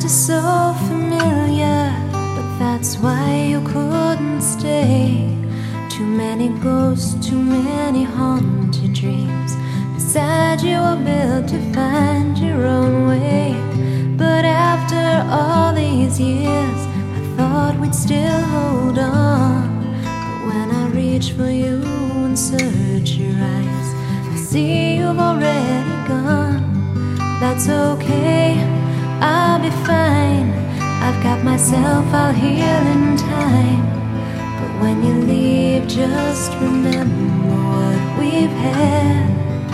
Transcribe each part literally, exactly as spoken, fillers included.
are so familiar, but that's why you couldn't stay. Too many ghosts, too many haunted dreams. Beside you were built to find your own way. But after all these years, I thought we'd still hold on. But when I reach for you and search your eyes, I see you've already gone. That's okay, I'll be fine. I've got myself, I'll heal in time. But when you leave, just remember what we've had.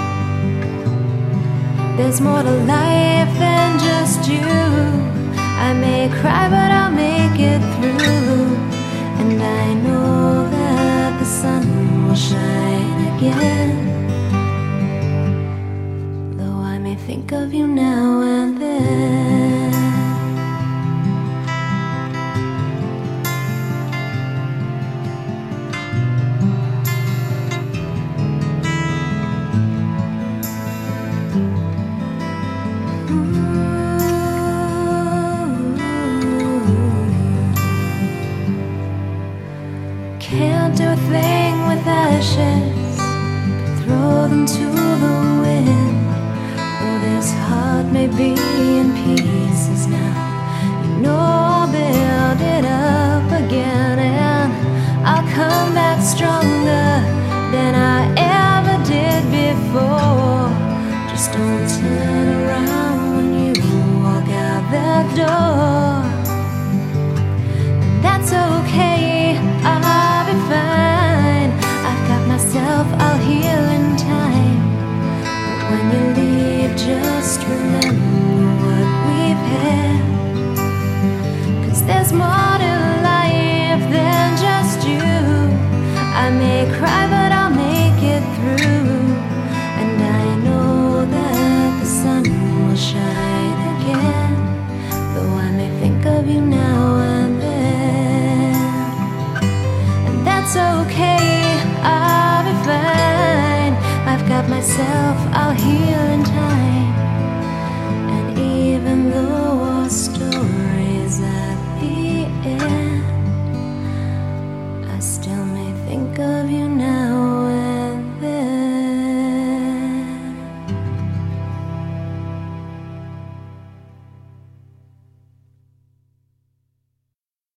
There's more to life than just you. I may cry, but I'll make it through. And I know that the sun will shine again, though I may think of you now and then. Can't do a thing with ashes, but throw them to the wind. Though this heart may be in pieces now, you know I'll build it up again. And I'll come back stronger than I ever did before. Just don't turn around when you walk out that door. And that's okay, I'll be fine. I've got myself, I'll heal in time. But when you leave, just remember what we've had. Cause there's more to life than just you. I may cry, but I'll make it through. And I know that the sun will shine again, though I may think of you now and then. And that's okay, I'll be fine. I've got myself, I'll heal in time. And even though our story's at the end, I still may think of you now